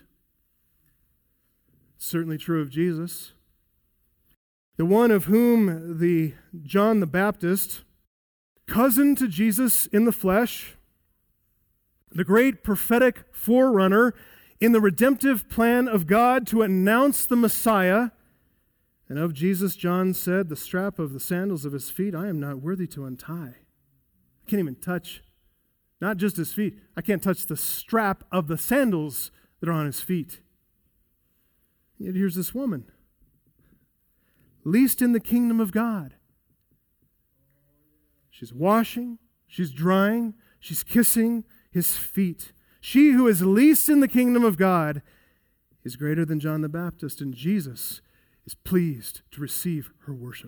It's certainly true of Jesus. The one of whom the John the Baptist, cousin to Jesus in the flesh, the great prophetic forerunner in the redemptive plan of God to announce the Messiah, and of Jesus, John said, the strap of the sandals of his feet, I am not worthy to untie. I can't even touch, not just his feet, I can't touch the strap of the sandals that are on his feet. Yet here's this woman, least in the kingdom of God. She's washing, she's drying, she's kissing his feet. She who is least in the kingdom of God is greater than John the Baptist, and Jesus is pleased to receive her worship.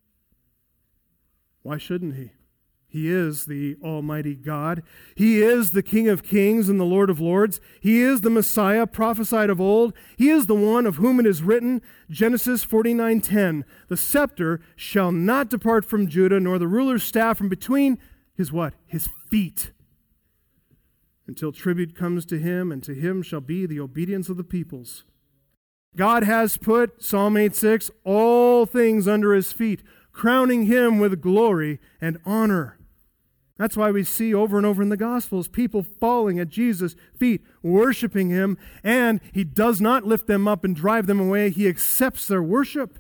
Why shouldn't he? He is the Almighty God. He is the King of kings and the Lord of lords. He is the Messiah prophesied of old. He is the one of whom it is written, Genesis forty-nine ten, the scepter shall not depart from Judah, nor the ruler's staff from between his what? His feet, until tribute comes to him, and to him shall be the obedience of the peoples. God has put, Psalm eight six, all things under his feet, crowning him with glory and honor. That's why we see over and over in the Gospels people falling at Jesus' feet, worshiping him, and he does not lift them up and drive them away. He accepts their worship.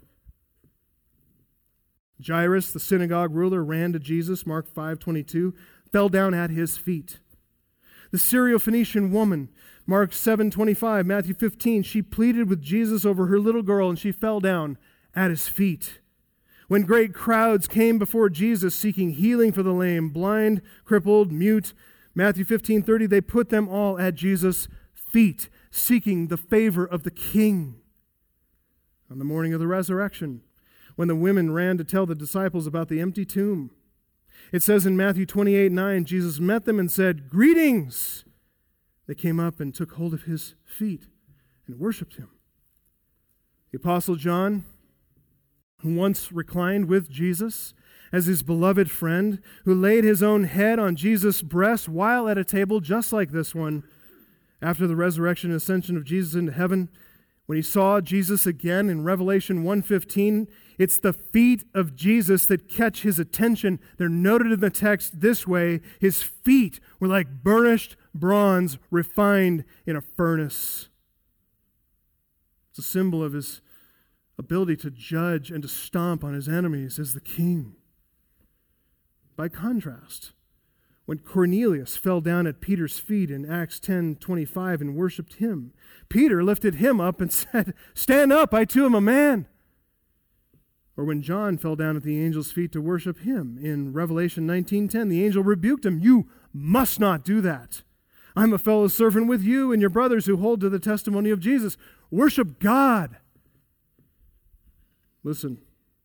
Jairus, the synagogue ruler, ran to Jesus, Mark five twenty-two, fell down at his feet. The Syrophoenician woman, Mark seven twenty-five, Matthew fifteen, she pleaded with Jesus over her little girl, and she fell down at his feet. When great crowds came before Jesus seeking healing for the lame, blind, crippled, mute, Matthew fifteen thirty, they put them all at Jesus' feet, seeking the favor of the King. On the morning of the resurrection, when the women ran to tell the disciples about the empty tomb, it says in Matthew twenty-eight nine, Jesus met them and said, "Greetings!" They came up and took hold of his feet and worshiped him. The Apostle John, who once reclined with Jesus as his beloved friend, who laid his own head on Jesus' breast while at a table just like this one, after the resurrection and ascension of Jesus into heaven, when he saw Jesus again in Revelation one fifteen, it's the feet of Jesus that catch his attention. They're noted in the text this way: his feet were like burnished bronze refined in a furnace. It's a symbol of his ability to judge and to stomp on his enemies as the king. By contrast, when Cornelius fell down at Peter's feet in Acts ten twenty-five and worshipped him, Peter lifted him up and said, "Stand up, I too am a man." Or when John fell down at the angel's feet to worship him in Revelation nineteen ten, the angel rebuked him, "You must not do that. I'm a fellow servant with you and your brothers who hold to the testimony of Jesus. Worship God." Listen,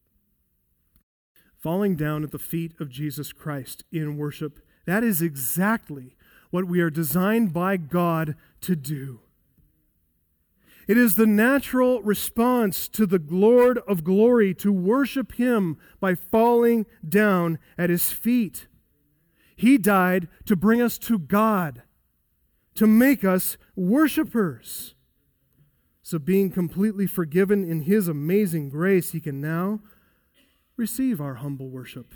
falling down at the feet of Jesus Christ in worship, that is exactly what we are designed by God to do. It is the natural response to the Lord of glory to worship him by falling down at his feet. He died to bring us to God, to make us worshipers. So being completely forgiven in his amazing grace, he can now receive our humble worship.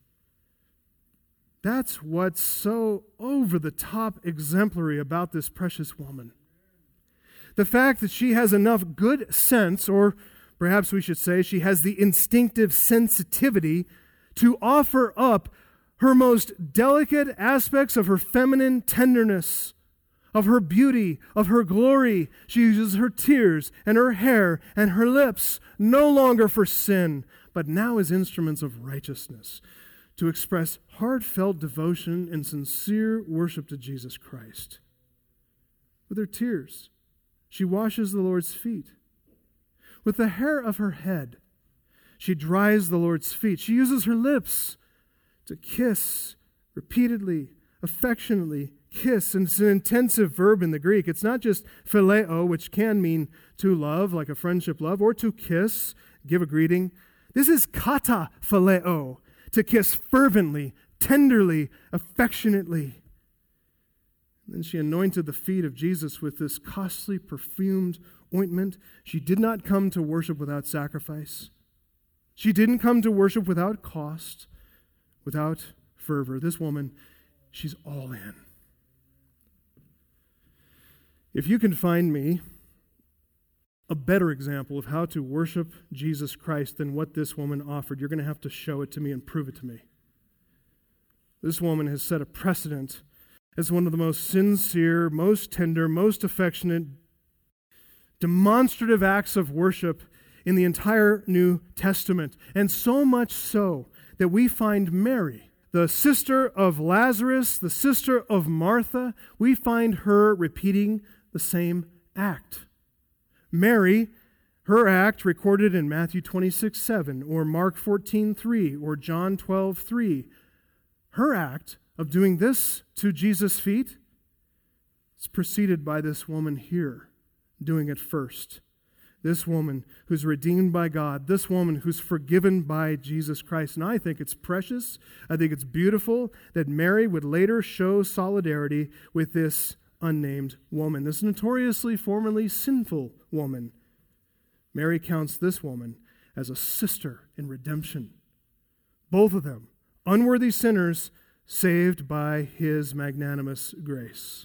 That's what's so over-the-top exemplary about this precious woman. The fact that she has enough good sense, or perhaps we should say she has the instinctive sensitivity to offer up her most delicate aspects of her feminine tenderness, of her beauty, of her glory. She uses her tears and her hair and her lips, no longer for sin, but now as instruments of righteousness, to express heartfelt devotion and sincere worship to Jesus Christ. With her tears, she washes the Lord's feet. With the hair of her head, she dries the Lord's feet. She uses her lips to kiss repeatedly, affectionately, kiss. And it's an intensive verb in the Greek. It's not just phileo, which can mean to love, like a friendship love, or to kiss, give a greeting. This is kata phileo, to kiss fervently, tenderly, affectionately. And then she anointed the feet of Jesus with this costly perfumed ointment. She did not come to worship without sacrifice. She didn't come to worship without cost, without fervor. This woman, she's all in. If you can find me a better example of how to worship Jesus Christ than what this woman offered, you're going to have to show it to me and prove it to me. This woman has set a precedent as one of the most sincere, most tender, most affectionate, demonstrative acts of worship in the entire New Testament. And so much so that we find Mary, the sister of Lazarus, the sister of Martha, we find her repeating the same act. Mary, her act recorded in Matthew twenty-six seven, or Mark fourteen three, or John twelve three, her act of doing this to Jesus' feet is preceded by this woman here doing it first. This woman who's redeemed by God, this woman who's forgiven by Jesus Christ. And I think it's precious, I think it's beautiful that Mary would later show solidarity with this unnamed woman, this notoriously formerly sinful woman. Mary counts this woman as a sister in redemption. Both of them, unworthy sinners, saved by his magnanimous grace.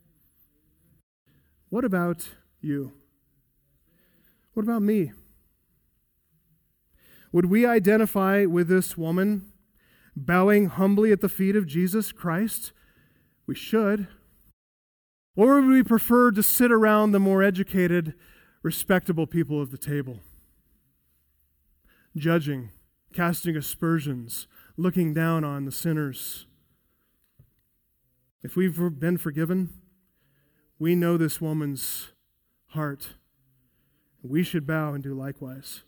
What about you? What about me? Would we identify with this woman, bowing humbly at the feet of Jesus Christ? We should. Or would we prefer to sit around the more educated, respectable people of the table, judging, casting aspersions, looking down on the sinners? If we've been forgiven, we know this woman's heart. We should bow and do likewise.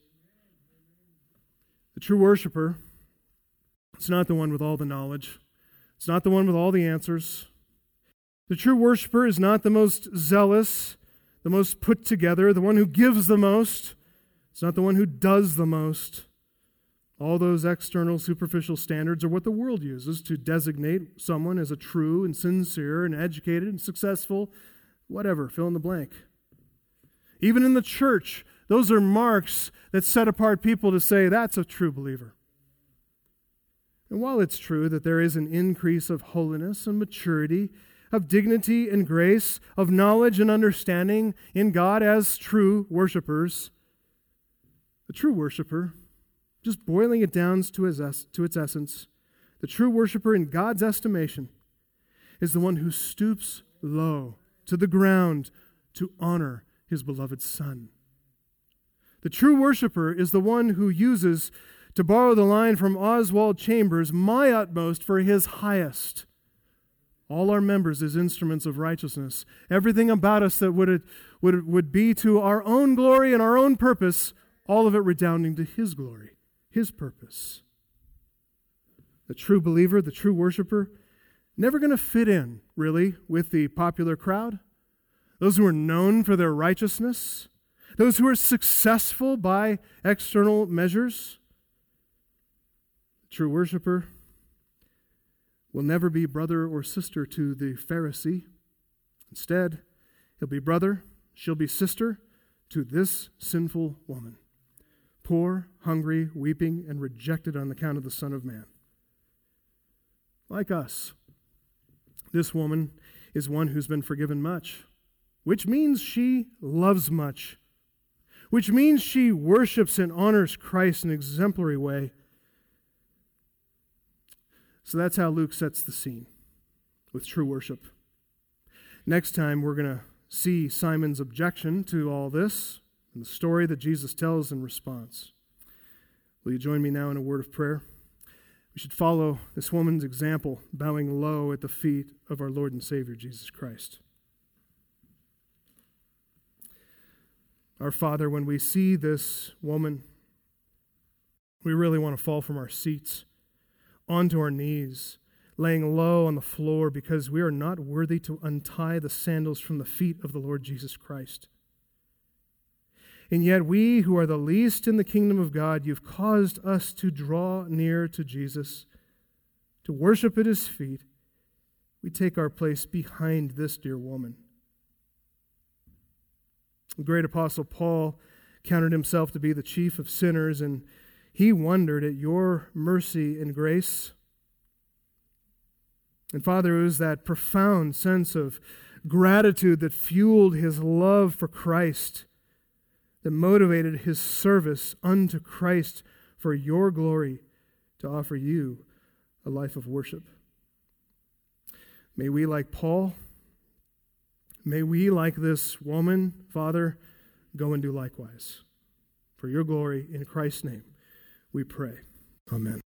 The true worshiper, it's not the one with all the knowledge. It's not the one with all the answers. The true worshiper is not the most zealous, the most put together, the one who gives the most. It's not the one who does the most. All those external, superficial standards are what the world uses to designate someone as a true and sincere and educated and successful, whatever, fill in the blank. Even in the church, those are marks that set apart people to say, that's a true believer. And while it's true that there is an increase of holiness and maturity, of dignity and grace, of knowledge and understanding in God as true worshipers, the true worshiper, just boiling it down to its, to its essence, the true worshiper in God's estimation is the one who stoops low to the ground to honor his beloved Son. The true worshiper is the one who uses, to borrow the line from Oswald Chambers, my utmost for his highest. All our members as instruments of righteousness. Everything about us that would, would, would be to our own glory and our own purpose, all of it redounding to his glory, his purpose. The true believer, the true worshiper, never going to fit in, really, with the popular crowd. Those who are known for their righteousness, those who are successful by external measures. The true worshiper will never be brother or sister to the Pharisee. Instead, he'll be brother, she'll be sister to this sinful woman, poor, hungry, weeping, and rejected on account of the Son of Man. Like us, this woman is one who's been forgiven much, which means she loves much, which means she worships and honors Christ in an exemplary way. So that's how Luke sets the scene with true worship. Next time, we're going to see Simon's objection to all this and the story that Jesus tells in response. Will you join me now in a word of prayer? We should follow this woman's example, bowing low at the feet of our Lord and Savior, Jesus Christ. Our Father, when we see this woman, we really want to fall from our seats onto our knees, laying low on the floor because we are not worthy to untie the sandals from the feet of the Lord Jesus Christ. And yet we who are the least in the kingdom of God, you've caused us to draw near to Jesus, to worship at his feet. We take our place behind this dear woman. The great apostle Paul counted himself to be the chief of sinners, and he wondered at your mercy and grace. And Father, it was that profound sense of gratitude that fueled his love for Christ, that motivated his service unto Christ for your glory, to offer you a life of worship. May we, like Paul, may we, like this woman, Father, go and do likewise. For your glory, in Christ's name, we pray. Amen.